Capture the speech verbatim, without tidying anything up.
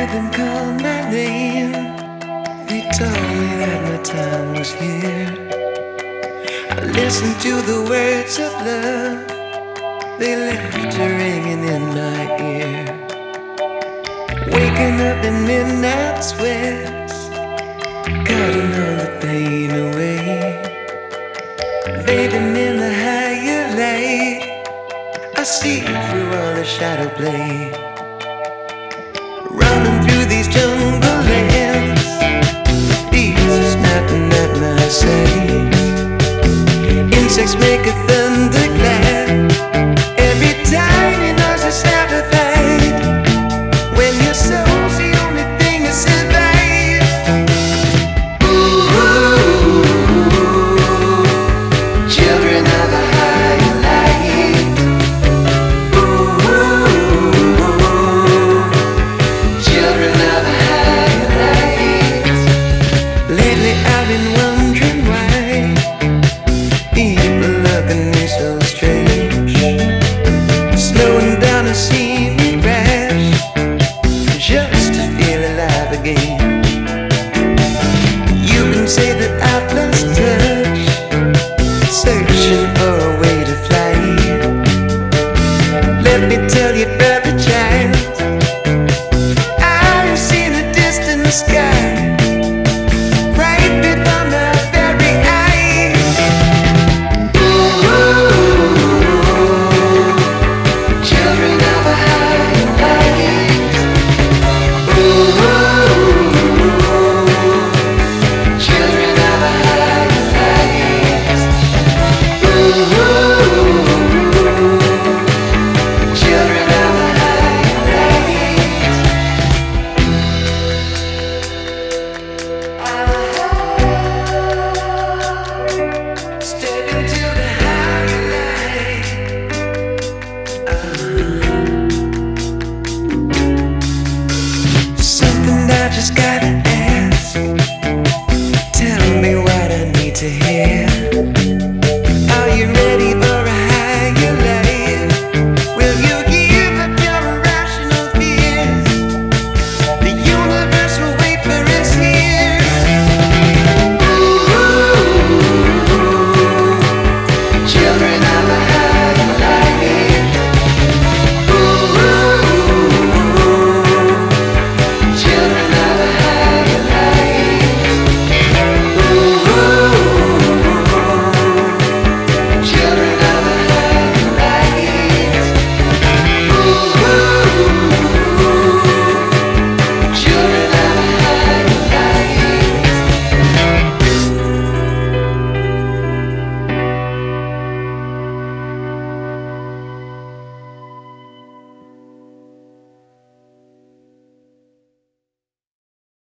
heard them call my name. They told me that my time was here. I listened to the words of love. They left her ringing in my ear. Waking up in midnight sweats, cutting all the pain away. Bathing in the higher light, I see through all the shadow play. Running through these jungle lands, bees are snapping at my sides. Insects make a thunder.